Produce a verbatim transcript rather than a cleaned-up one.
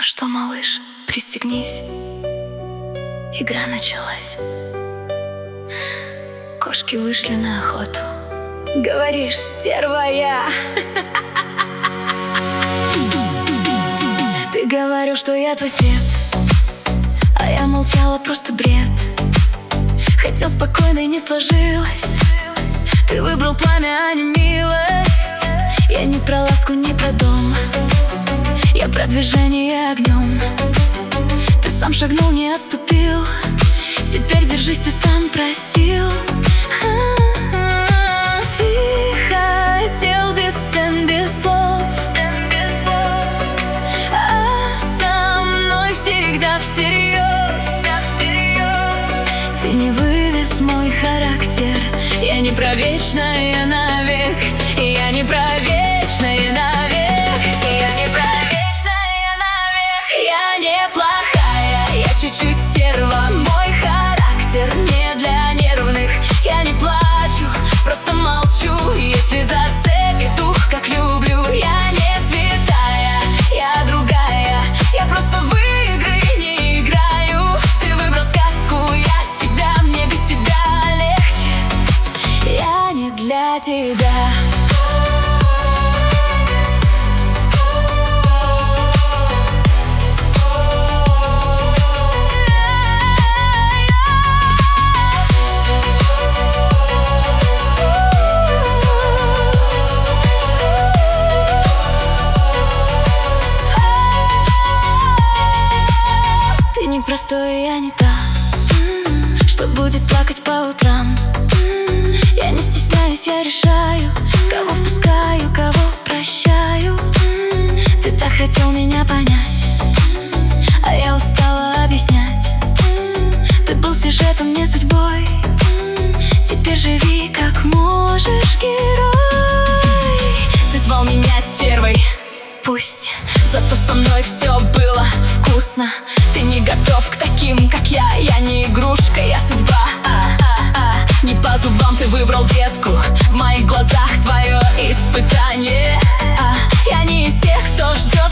что, малыш, пристегнись. Игра началась. Кошки вышли на охоту. Говоришь, стерва я. Ты говорил, что я твой свет, а я молчала, просто бред. Хотел спокойно и не сложилось. Ты выбрал пламя, а не милость. Я не про ласку, не про дом, я про движение огнем. Ты сам шагнул, не отступил. Теперь держись, ты сам просил. А-а-а, ты хотел без сцен, без слов, а со мной всегда всерьез. Ты не вывез мой характер. Я не про вечное навек. Я не про вечное навек. Я не про вечное навек. Я не плохая, я чуть-чуть стерва. Мой характер не для нервных. Я не плачу, просто молчу. Если зацепит ух, как люблю. Я не святая, я другая. Я просто в игры не играю. Ты выбрал сказку, я себя. Мне без тебя легче. Я не для тебя. Простой, я не та, что будет плакать по утрам. Я не стесняюсь, я решаю, кого впускаю, кого прощаю. Ты так хотел меня понять, а я устала объяснять. Ты был сюжетом, не судьбой. Теперь живи как можешь, герой. Ты звал меня стервой, пусть, зато со мной все было вкусно. Ты не готов к таким, как я. Я не игрушка, я судьба. А-а-а. Не по зубам ты выбрал детку. В моих глазах твое испытание. А я не из тех, кто ждет.